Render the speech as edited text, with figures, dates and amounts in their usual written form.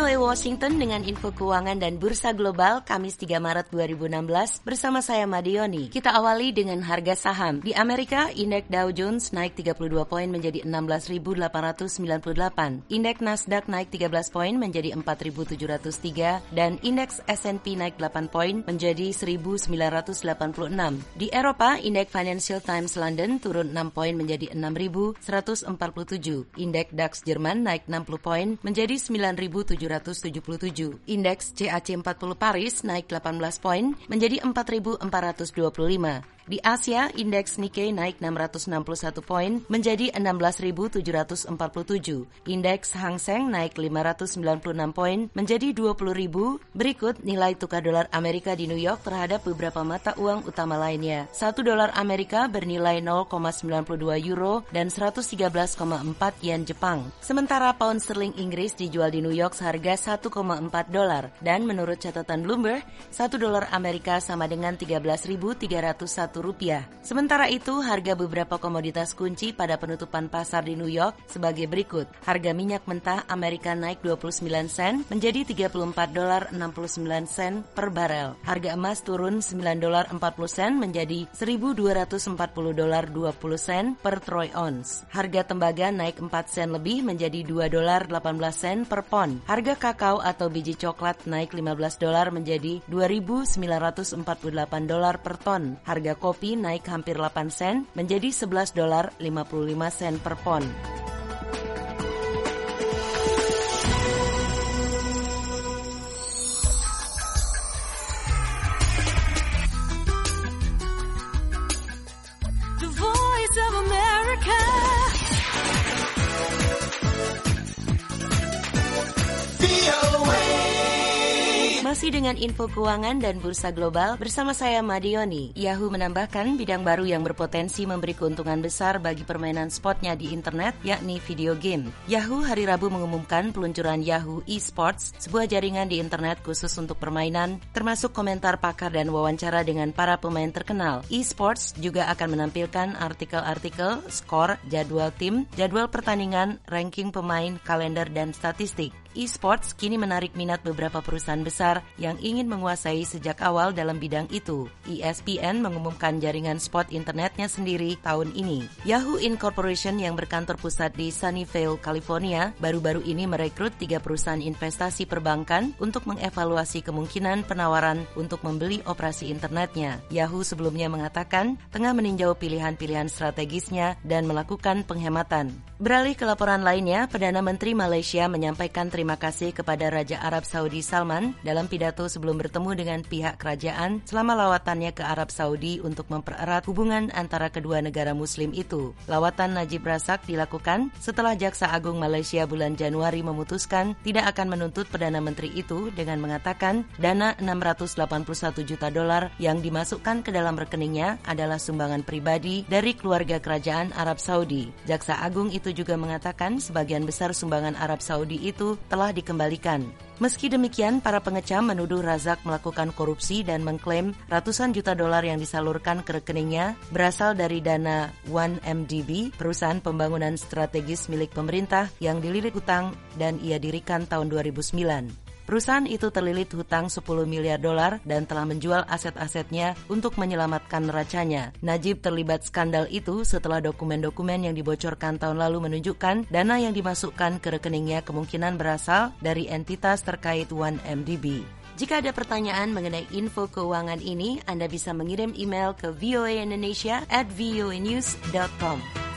VOA Washington dengan info keuangan dan bursa global Kamis 3 Maret 2016 bersama saya Madioni. Kita awali dengan harga saham. Di Amerika, indeks Dow Jones naik 32 poin menjadi 16.898. Indeks Nasdaq naik 13 poin menjadi 4.703 dan indeks S&P naik 8 poin menjadi 1.986. Di Eropa, indeks Financial Times London turun 6 poin menjadi 6.147. Indeks DAX Jerman naik 60 poin menjadi 9.777. Indeks CAC 40 Paris naik 18 poin menjadi 4.425. Di Asia, indeks Nikkei naik 661 poin menjadi 16.747. Indeks Hang Seng naik 596 poin menjadi 20.000. Berikut nilai tukar dolar Amerika di New York terhadap beberapa mata uang utama lainnya. 1 dolar Amerika bernilai 0,92 euro dan 113,4 yen Jepang. Sementara pound sterling Inggris dijual di New York seharga 1,4 dolar dan menurut catatan Bloomberg, 1 dolar Amerika sama dengan 13.301 rupiah. Sementara itu, harga beberapa komoditas kunci pada penutupan pasar di New York sebagai berikut. Harga minyak mentah Amerika naik 29 sen menjadi 34 dolar 69 sen per barel. Harga emas turun 9 dolar 40 sen menjadi 1.240 dolar 20 sen per troy ounce. Harga tembaga naik 4 sen lebih menjadi 2 dolar 18 sen per pon. Harga kakao atau biji coklat naik 15 dolar menjadi 2.948 dolar per ton. Harga kopi naik hampir 8 sen menjadi 11 dolar 55 sen per pon. The Voice of America. Masih dengan info keuangan dan bursa global bersama saya Madioni. Yahoo menambahkan bidang baru yang berpotensi memberi keuntungan besar bagi permainan spotnya di internet, yakni video game. Yahoo hari Rabu mengumumkan peluncuran Yahoo eSports, sebuah jaringan di internet khusus untuk permainan, termasuk komentar pakar dan wawancara dengan para pemain terkenal. eSports juga akan menampilkan artikel-artikel, skor, jadwal tim, jadwal pertandingan, ranking pemain, kalender, dan statistik. eSports kini menarik minat beberapa perusahaan besar yang ingin menguasai sejak awal dalam bidang itu. ESPN mengumumkan jaringan spot internetnya sendiri tahun ini. Yahoo Incorporation yang berkantor pusat di Sunnyvale, California, baru-baru ini merekrut 3 perusahaan investasi perbankan untuk mengevaluasi kemungkinan penawaran untuk membeli operasi internetnya. Yahoo sebelumnya mengatakan tengah meninjau pilihan-pilihan strategisnya dan melakukan penghematan. Beralih ke laporan lainnya, Perdana Menteri Malaysia menyampaikan terima kasih kepada Raja Arab Saudi Salman dalam pidato sebelum bertemu dengan pihak kerajaan selama lawatannya ke Arab Saudi untuk mempererat hubungan antara kedua negara Muslim itu. Lawatan Najib Razak dilakukan setelah Jaksa Agung Malaysia bulan Januari memutuskan tidak akan menuntut Perdana Menteri itu dengan mengatakan dana 681 juta dolar yang dimasukkan ke dalam rekeningnya adalah sumbangan pribadi dari keluarga kerajaan Arab Saudi. Jaksa Agung itu juga mengatakan sebagian besar sumbangan Arab Saudi itu telah dikembalikan. Meski demikian, para pengecam menuduh Razak melakukan korupsi dan mengklaim ratusan juta dolar yang disalurkan ke rekeningnya berasal dari dana 1MDB, perusahaan pembangunan strategis milik pemerintah yang dililit hutang dan ia dirikan tahun 2009. Perusahaan itu terlilit hutang 10 miliar dolar dan telah menjual aset-asetnya untuk menyelamatkan neracanya. Najib terlibat skandal itu setelah dokumen-dokumen yang dibocorkan tahun lalu menunjukkan dana yang dimasukkan ke rekeningnya kemungkinan berasal dari entitas terkait 1MDB. Jika ada pertanyaan mengenai info keuangan ini, Anda bisa mengirim email ke voaindonesia@voanews.com.